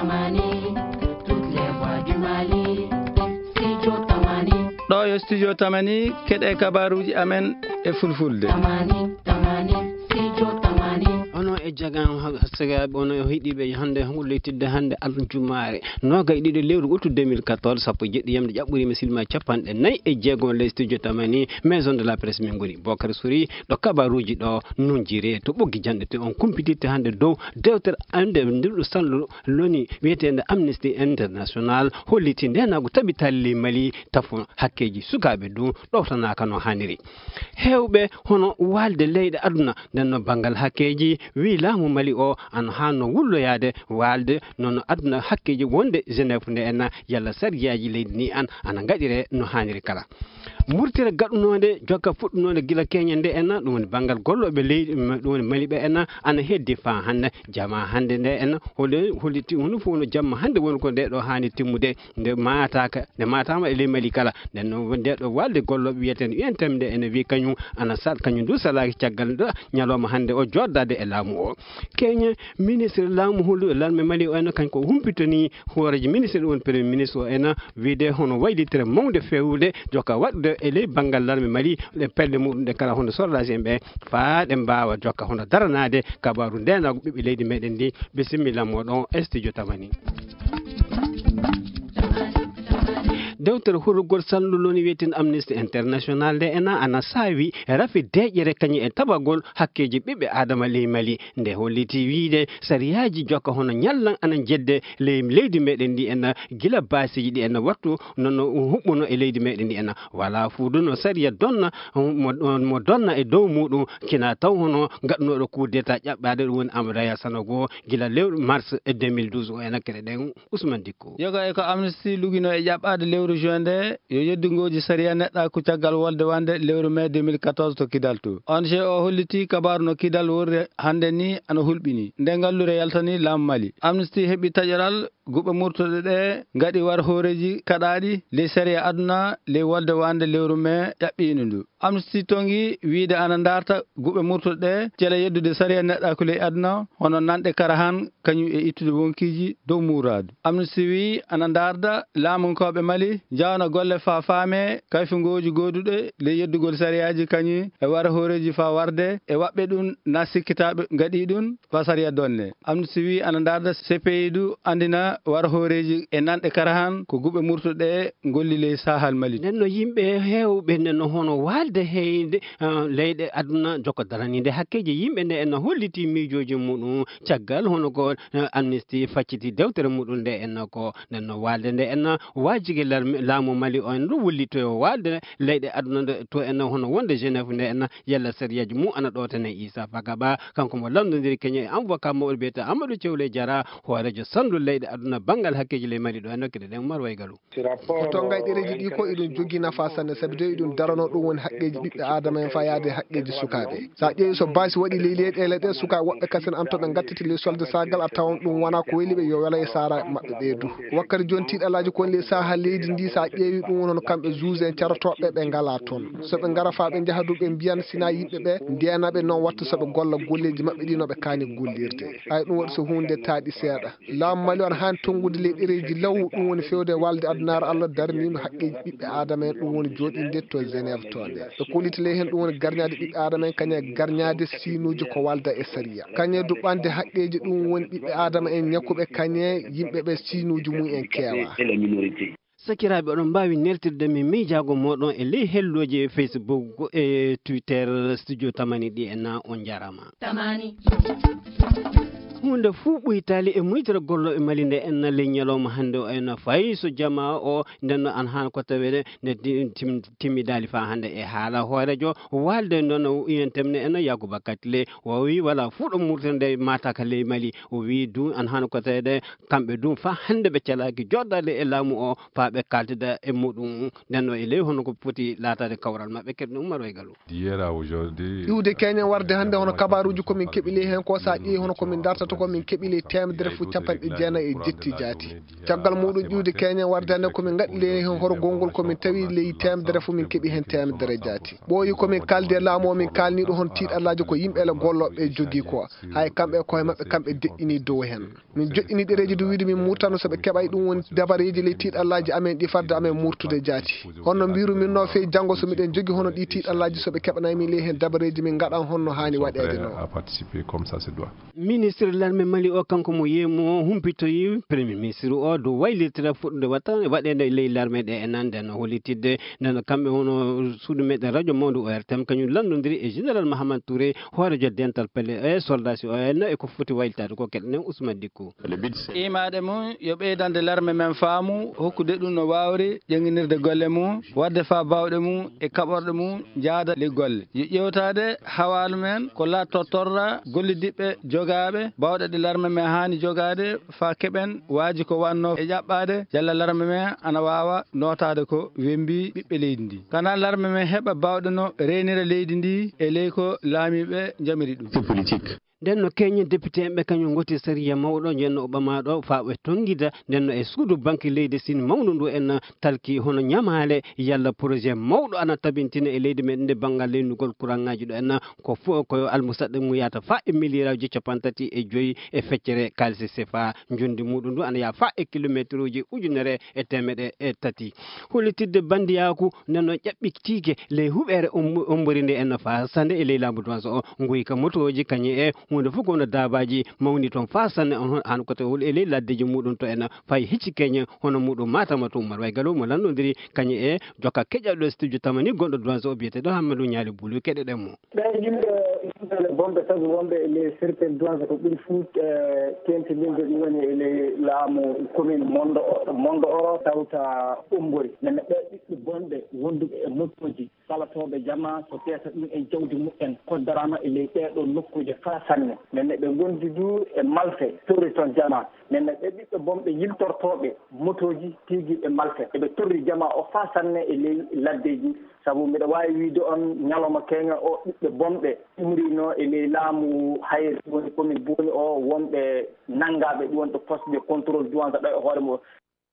Tamani, toutes les voix du Mali. Studio Tamani. Ɗo yo studio Tamani keɗe kabaruji amen e fulfulde. Tamani, Tamani, Studio Tamani. Ono e jagan hasaga ono hidibe hande hulletidde hande aljumaare noga idide lewru gotu 2014 sappo jeddi yamde jabburi misilma capande nay e jeegon le studio Tamani maison de la presse min goni Bokar Souri do kabaruji do nunjire to boggi jandete on kumpitite hande dow dewter ande ndirdo sallo loni wietende Amnesty International holliti ndenago tabitalli Mali tafo hakkeji sukabe du do tanaka no haniri hewbe hono walde leyde aduna denno bangal hakkeji wi laamu Mali o an hanno wulloyade walde non aduna hakkeji wonde Genève nde en yalla sariyaji leydi ni an ana gadire no haniri kala murtire gadunode jokka fuddunode gila Kenya nde en dum bangal gollobe leydi dum Mali be en ana heddi fa hande jama hande nde en holiti hono fu no jamma hande won ko de do hani timmude nde matama e le Mali kala den no wonde do walde gollobe wieten yentamde en wi kanyum ana sat kanyum du salaki caggal do nyaloma hande o joddade e laamu o Kenya ministre laamu holu lalme Mali o en kanko humpitoni horeji ministre won premier ministre o en wiide hono waylitere mawde fewude jokka wadde e le bangal lalme Mali le pelle mudum de kala hono soldage en be fa de mbawa jokka hono daranade kabaru ndenago bibbe leydi meden di bisimilla modon studio Tamani dewter hurugol salluloni wietin Amnesty International de ena ana sawi rafi dejere kanyi e tabagol hakkeji bibbe adama le Mali nde holliti wiide sariyaji jokka hono nyallan ana jedde le leydi meden di en gila basiji di en wattu non hubbuno e leydi meden di en wala fuduno sariya donna mo donna e dow mudum kina taw hono gadno do coup d'état jabbade won Amadou Sanogo gila lewru mars 2012 o en kede den Ousmane Dicko yoga e ko Amnesty lugino e jabbade lewru jonde yo yeddungoji sariya nedda ku tagal walde wande lewru mai 2014 to Kidal to ONG o holliti kabaru no Kidal worde hande ni ana hulbini nde gallure yaltani lam Mali Amnesty hebi tajaral gubbe murtode de ngadi war horeji kadadi le sariya aduna le walde wande lewru mai jabbini ndu Amnesty tongi wiide ana darta gubbe murtode de jele yeddude sariya nedda ku le aduna hono nande karahan kanyu e ittude wonkiji dow muradu Amnesty wi ana darda lamun kobe Mali jawna golle fa faame kayfingoji godude le yeddugol sariyaji kanyi e war horeji fa warde e wabbe dun na sikkitabe ngadi dun fa sariya donne Amnesty wi ana darda CPI du andina war horeji e nande karahan ko gubbe murtude golli le sahal Mali nenno yimbe hewbe nenno hono walde heyde leyde aduna jokko daraninde hakkeji yimbe ne en holliti mijoji mudum caggal hono ko Amnesty facciti dewtere mudum de en ko nenno walde de en wajige laamu Mali on ru wullito walde leyde aduna to en hono wonde Genève ne en yalla sariyaji mu ana do tane Isa Fagaba kanko mo lamdondiri Kenya avocat mo beta Amadou Thiawlé Diarra horejo sandu leyde aduna bangal hakkeji le Mali do en kede den marway galu to ngay dereji di ko idun jogi nafa sanne sabi do idun darano dum won hakkeji bibbe adama en fa yaade hakkeji sukabe sa jeeyi so basi wadi leede suka wobbe kasen anto be gattiti le solde sagal atawon dum wana ko welibe yo wala e sara mabbe be du wakkati jonti dalaji ko le saha leedi ndi sa jeewi dum wonon kambe juge en carotobe be ngala ton so be ngara fa be jahadu be biyan sina yibbe be ndiyanabe non wattu so be golla golleji mabbe dino be kani gollirde ay dum wadi so hunde taadi seeda lam Mali on han tongude le dereji law dum woni fewde walde adnar Allah darni hakkeji bibbe adama en dum woni jodinde to Genève to de to kulite le hen dum woni garnyaade bibbe adama en kanya garnyaade sinuji ko walda e sariya kanya du bande hakkeji dum woni bibbe adama en nyakube kanye yimbe be sinuji mu en kewa sakirabe on mbawi neltirde mi miijago modon e ley helloje Facebook e Twitter studio Tamani di en on jarama Tamani hunde fu ɓuytali e muytere gollo e Mali nde en le nyaloma hande o en fayi so jama o nden an han ko tawede ne timmidali fa hande e haala hoorejo walde non yen temne en Yakuba Katle o wi wala fu do murtende mata ka le Mali o wi du an han ko tawede kambe du fa hande be calaki joddale e laamu o fa be kaltida e mudum nden e le hono ko foti latade kawral mabbe kedno umaro e galu iwde Kenya warde hande hono kabaruji ko min kebili hen ko sa ƴeewi hono ko min darta ƴewta ko min keɓili temedere fu capanɗe jeenayi e jetti jaati caggal muɗum ƴiwde keñe wardande komin gaɗi ley hen horgolngol komin tawi ley temedere fu min keeɓi hen temedere jaati ɓooyi komin kaldi e laamu o min kalni ɗo hon tiiɗallaji ko yimɓe ele golloɓe jogui ko hay kamɓe koye mabɓe kamɓe deƴƴini dow hen min joƴƴini ɗereji do wiide min murtano soɓe keɓay ɗum woni dabareji ley tiiɗallaji amen ɗi fadde amen murtude jaati honno mbiru min no fewi janggo so miɗen jogui hono ɗi tiiɗallaji soɓe keɓanaymi ley hen dabareji min gaɗan honno hani waɗede no ministre l'armée Mali o kanko mo yemo humpitoyi premier ministre o do waylitira fuɗɗude waɗede ley l'armée ɗe e nande no hollitidde nden kamɓe hono suudu meɗen radio mawdu ORTM kañum landodiri e général Mahamad Touré hoorejo dental pelle e soldats o en e ko foti waylitade ko keɗenen Ousmane Dicko imade mum yo ɓeydande l'armée men faamu hokkude ɗum no wawri ƴeŋinirde golle mum wadde fa bawɗe mum e kaɓorɗe mum jaada le golle yo ƴewtade hawalu men ko latto torra gollidiɓɓe jogaɓe bawɗe ɗe l'armée men hani jogade fa keɓen waaji ko wanno e ƴaɓɓade jalla l'armée men ana wawa notade ko wembi ɓiɓɓe leydi ndi kana l'armée men heɓa bawɗe no reynira leydi ndi e ley ko laamiɓe jamiri ɗum politique nden no keñi député en ɓe kañum goti sariya mawɗo jenno o ɓamaɗo fa ɓe tonguida nden no e suudu banque leydi Sine mawɗo ndu en talki hono ñamale yalla projet mawɗo ana tabintina e leydi meɗen nde banggal leynugol courant ngaji ɗo en ko fof ko almusaɗɗe mum yata fa e milliard ji 35 e feccere kalisi CFA jondi muɗum ndu ana ya fa e kilométre uji ujunere e temeɗe e tati hollitidde bandiyaku nden no ƴaɓɓi tigue ley huɓere ombori nde en fa sande e ley laamu douance o goyka motoji kañi e hunde fof kono dabaji mawni toon fa sanne on han kote hol e ley laddeji muɗum to en fay hicci keñe hono muɗum matama to Oumar Way Gallo mo landodiri kañi e jokka keƴaɗo studio tamani gonɗo douance o biyeteɗo Hammadou Ñaali Bulu keɗeɗen mo ɓe yimɓe bonɓe tawi wonɓe e ley serpel douance ko ɓuuri fuu tentilinde ɗum woni e ley laamu commune mondo oro tawta Ombori nene ɓe ɓiɓɓe bonɓe wonduɓe e nokkuji salatoɓe jama so teeta ɗum e jawdi mumen koddarama e ley ɗeɗo nokkuji fa sanne nenne ɓe gondi du e malfe torri toon jama nenne ɓe ɓiɓɓe bonɓe yiltortoɓe motoji tigui e malfe eɓe torri jama o fa sanne e ley laddeji saabu mbiɗa wawi wiide on ñalawma keña o ɓiɓɓe bonɓe ɗumrino e ley laamu hayre woni commune Booni o wonɓe nanggaɓe ɗum wonɗo poste de contrôle douance ɗo e hoore mum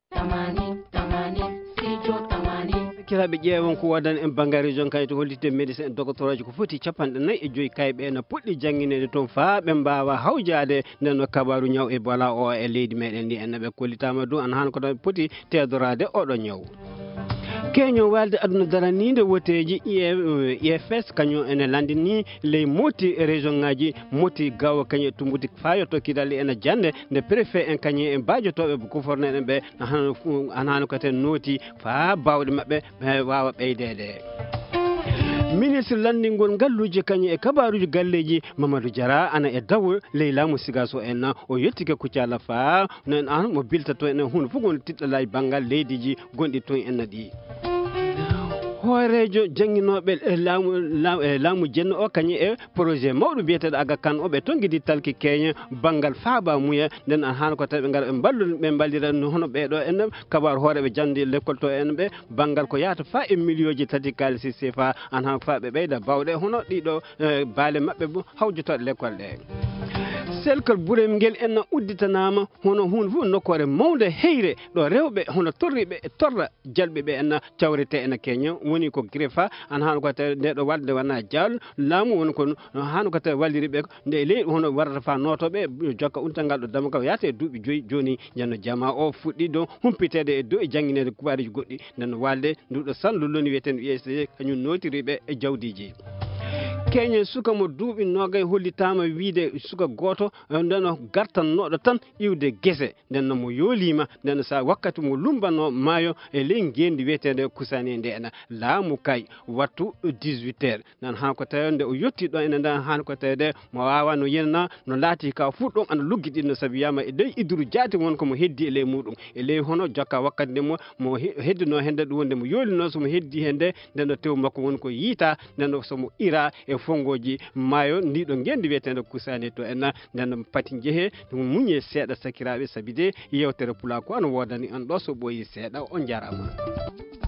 kiraɓe ƴeewon ko wadan en banggal région kay to hollite médecin docteur aji ko foti 45 kayɓe no puɗɗi jangguinede toon fa ɓe mbawa hawjade nden no kabaru ñaw e bala o e leydi meɗen ndi enne ɓe kollitama dow an han ko tan poti tedorade oɗo ñaw keño walde aduna daranide woteji IFS kañum ene landini ley moti région ngaji moti gawa kañum tumbuti fayoto kidali ene jande nde préfet en kañum en bajotoɓe gouverneur en ɓe anano katen nooti fa bawɗe mabɓe ɓe wawa ɓeydede ministre landingol galluji kañum e kabaruji galleji Mamadou Diarra ana e dawo ley laamu Sigaso en o yettike Kucala fa nen an mo biltato en hunde fof gon tiɗɗalay banggal leydiji gonɗi toon en ɗi hoorejo jangguinoɓe laamu jenno o kañum e projet mawɗo biyeteɗo Aga Kane oɓe toon guidi talki keñe banggal faaba muya nden an han ko tawi ɓe gara ɓe ballira hono ɓeɗo en kabaru hooreɓe jande l'école to en ɓe banggal ko yahata fa e million ji tati kalisi CFA an han fa ɓe ɓeyda bawɗe hono ɗiɗo baale mabɓe hawjotoɗe l'école ɗe selkal ɓurem ngel en udditanama hono hunde fof nokkore mawde heyre ɗo rewɓe hono torriɓe e torra jalɓeɓe en cawrete ene keña woni ko greffa an hano ko tawi nde ɗo walde wona jaal laamu woni ko hano ko tawi walliriɓe nde leydi hono warata fa notoɓe jokka untalngal ɗo damma ka yaate duuɓi joyyi joni janno jama o fuɗɗi ɗo humpitede e dow e jangguinede kubaruji goɗɗi nden walde nduɗo salluloni wiyeten USD kañum notiriɓe e jawdiji keñe suka mo duuɓi nogay hollitama wiide suka goto ndeno gartannoɗo tan iwde guese nden mo yoolima nden sa wakkati mo lumbano maayo e ley ngendi wiyetede kusani nde ena laamu kay wattu 18 heures nan han ko tawi nde o yetti ɗo ene ndan han ko tawi de mo wawa no yenna no laati ka fu ɗon ana luggiɗinno saabi wiyama e ley iduru jaati won komo heddi e ley muɗum e ley hono jokka wakkati nde mo heddino hende ɗum wonde mo yoolino somo heddi hende nden tew makko woni ko yiita nden somo ira e fongoji maayo ndiɗo ngendi wiyetede kusani to en nden pati jeehe muñe seeɗa sakiraɓe saabi de yewtere pula ko ana wodani an ɗo so ɓooyi seeɗa on jarama.